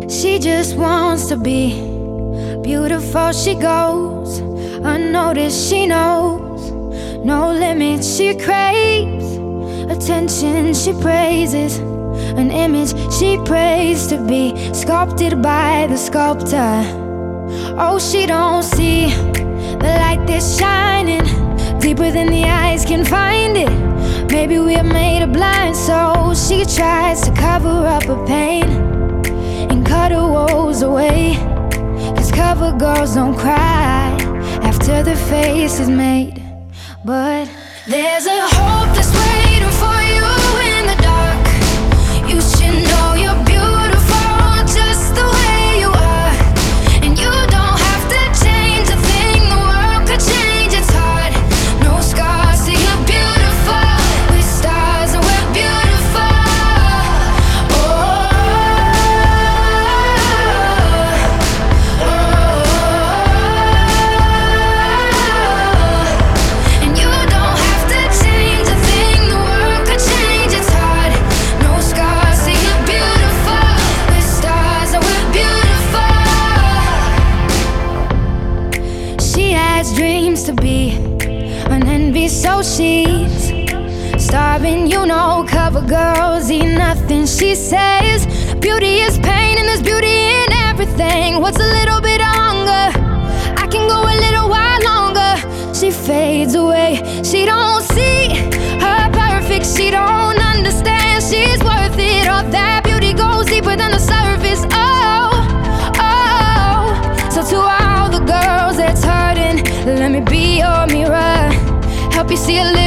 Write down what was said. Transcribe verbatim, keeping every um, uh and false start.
She just wants to be beautiful. She goes unnoticed. She knows no limits. She craves attention. She praises an image she prays to be sculpted by the sculptor. Oh, she don't see the light that's shining deeper than the eyes can find it. Maybe we're made of blind, so she tries to cover up her pain and cut her woes away. Cause cover girls don't cry after their face is made. But there's a hope that's waiting for you in the dark. You should know you're beautiful just the way you are. And you don't have to change a thing, the world could change its heart. No scars, so you're beautiful. With stars and we're beautiful. Oh, oh, oh. And you don't have to change a thing, the world could change its heart. No scars, so you're beautiful. With stars and we're beautiful. She has dreams to be an envy, so she's starving. You know, cover girls eat nothing. She says beauty is pain and there's beauty in everything. What's a little bit of hunger? I can go a little while longer. She fades away. She don't see her perfect. She don't understand she's worth it. All that beauty goes deeper than the surface. Oh, oh. So to all the girls that's hurting, let me be your mirror. Help you see a little